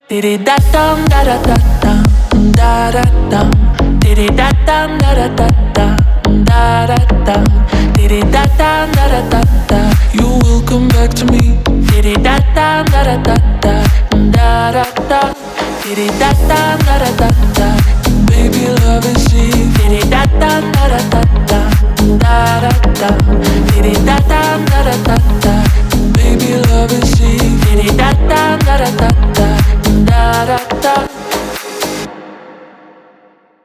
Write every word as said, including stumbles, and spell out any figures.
Diddy da dum da da da dum da da dum. Diddy da dum da da da dum da da dum. Diddy da dum da da da da. You will come back to me. Diddy da dum da da da da da da da. Diddy da dum da da da da. Baby, love is cheap. Diddy da dum da da da da da da da. Diddy da dum da da da.